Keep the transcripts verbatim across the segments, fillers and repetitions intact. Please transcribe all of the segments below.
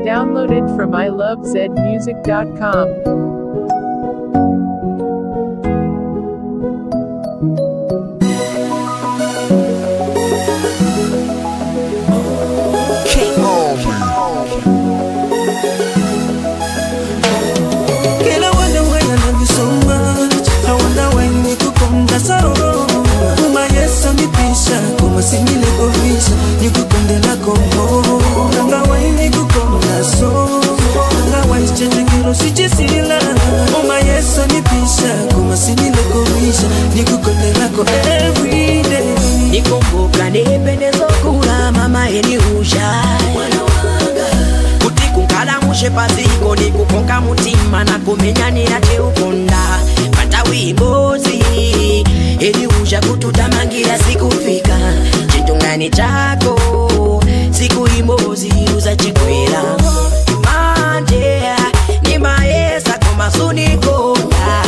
Downloaded from I love zed music dot com. Simile kovisha nikukondela komo nanga waini kukonda so nanga waischete kilo sichisila oma yeso nipisha kuma simile kovisha nikukondela ko every day nikumbuka nipendezo kula mama eni ujai kutikunkala mushe paziko nikukonga mutima na kumenyani ate ukonda pata wimbozi eni uja kututamangira sikufika chitungani chako siku imozi uza chikwela manje ni maesa koma suniko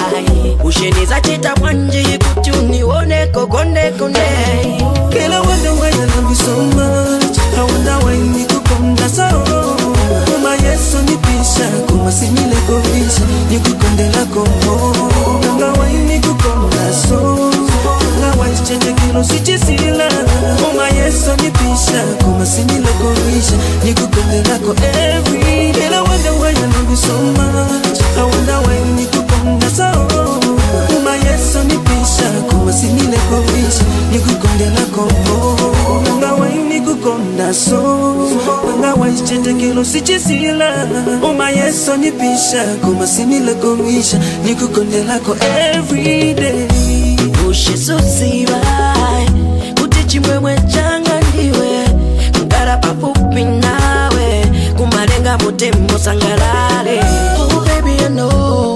usheniza chita mwanji kuti unioneko konde konde. Girl, I wonder why I love you so much. I wonder why you kukonda so kuma yeso nipisha kuma simile kovisha nikukondela komo nanga why you kukonda so nanga why change kilo sichisila kuma yeso nipisha kuma simile kovisha nikukondela ko every day. Girl, I wonder why I love you so much. I wonder why you kukonda so kuma yeso nipisha kuma simile kovisha nikukondela komo nanga why nikukonda so nanga why change kilo sichisila uma yeso nipisha kuma simile kovisha nikukondela ko every day. Ushe susiba kuti chimwemwe changa ndiwe kugara pafupi nawe kumalenga mutemo sangalale. Oh baby I know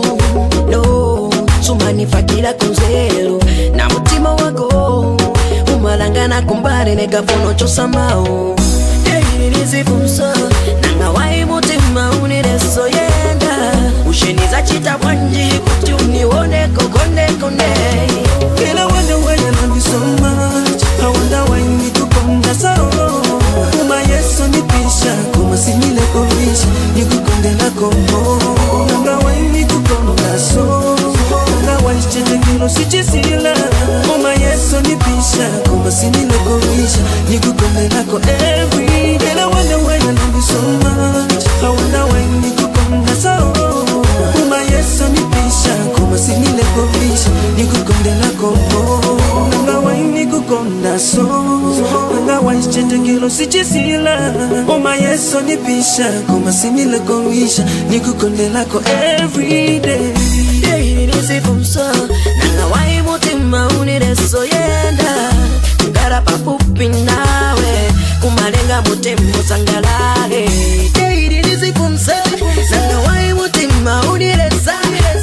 no sumanifakira kunzelo na mutima wako umalangana kumbare negafono chosamao eirizifunso nanga wai mutima unireso yenda usheniza chita mwanji kuti unioneko konde konde. Girl, I wonder why I love you so much. I wonder why you kukonda so kuma yeso nipisha kuma simile kovisha nikukondela komo nanga why nikukonda so nanga why change kilo sichisila kuma yeso nipisha kuma simile kovisha nikukondela ko every day. Girl, I wonder why I love you so much. I wonder why nikukonda so kuma yeso nipisha kuma simile kovisha nikukondela komo nanga why nikukonda so nanga why change kilo sichisila kuma yeso nipisha kuma simile kovisha nikukondela ko every day. Eirizifunso nanga wai mutima unireso yenda kugara pafupi nawe kumalenga mutemo sangalale. Eirizifunso nanga wai mutima uniresa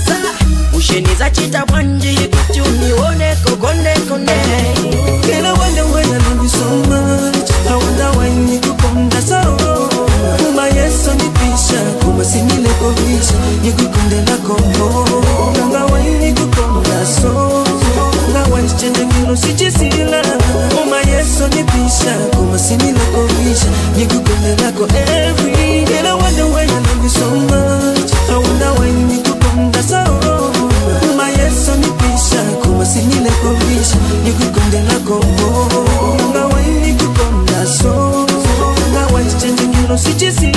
usheniza chita mwanji kuti unioneko konde konde. Girl, I wonder why I love you so much. I wonder why nikukonda so kuma yeso nipisha kuma simile kovisha nikukondela komo nanga why nikukonda so nanga why change kilo sichisila kuma yeso nipisha kuma simile kovisha nikukondela ko every day. Girl, I wonder why I love you so much. I wonder why nikukonda so kuma yeso nipisha kuma simile kovisha nikukondela komo nanga why nikukonda so nanga why change kilo sichisila